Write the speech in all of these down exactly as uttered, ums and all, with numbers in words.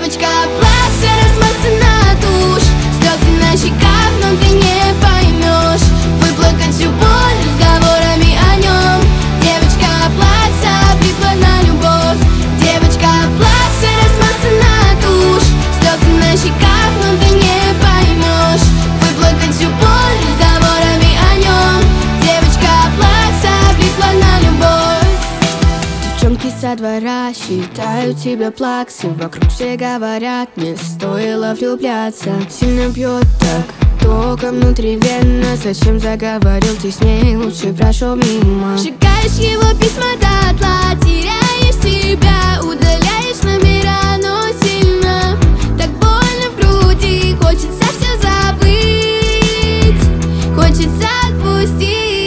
Девочка, плакса, размазана тушь, слезы на щеках, но ты не поймешь. Выплакать всю боль разговорами о нем. Девочка, плакса, влипла на любовь. Девочка, плакса, размазана тушь, слезы на щеках, но ты не поймешь. Выплакать всю боль разговорами о нем. Девочка, плакса, влипла на любовь. Девчонки со двора считают тебя плаксой. Вокруг все говорят, не стоило влюбляться. Сильно бьет так, тока внутривенно. Зачем заговорил ты с ней, лучше прошел мимо. Сжигаешь его письма дотла, теряешь себя, удаляешь номера, но сильно. Так больно в груди, хочется все забыть, хочется отпустить.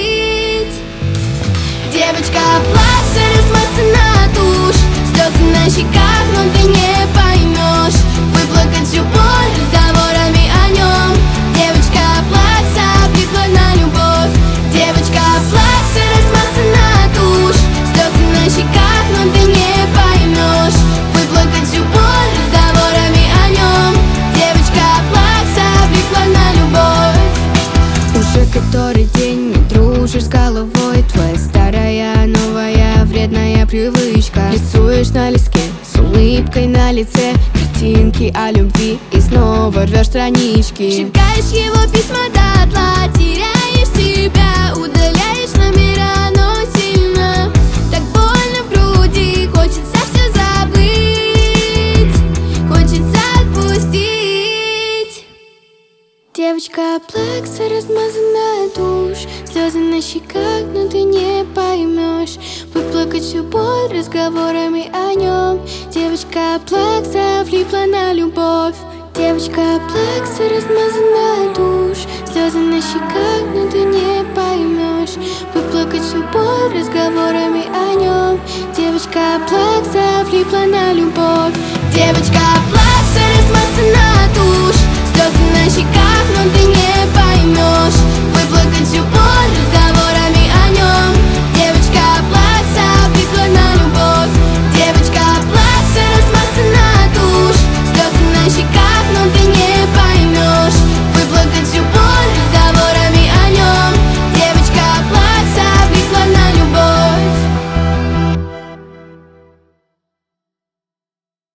Девочка, плакса, размазана тушь, слезы на щеках, но ты не поймешь. Выплакать всю боль разговорами о нем. Девочка, плакса, влипла на любовь. Девочка, плакса, размазана тушь, слезы на щеках, но ты не поймешь. Выплакать всю боль разговорами о нем. Девочка, плакса, влипла на любовь. Уже который день не дружишь с головой. Твоя старая, новая, вредная привычка. Рисуешь на листке с улыбкой на лице картинки о любви и снова рвешь странички. Сжигаешь его письма дотла, теряешь себя, удаляешь номера, но сильно. Так больно в груди, хочется все забыть, хочется отпустить. Девочка, плакса, размазанная тушь, слезы на щеках, но ты не поймешь. Выплакать всю боль разговорами о нем. Девочка, плакса, влипла на любовь. Девочка, плакса, размазанная тушь, слезы на щеках, но ты не поймешь. Выплакать всю боль разговорами о нем. Девочка, плакса, влипла на любовь. Девочка,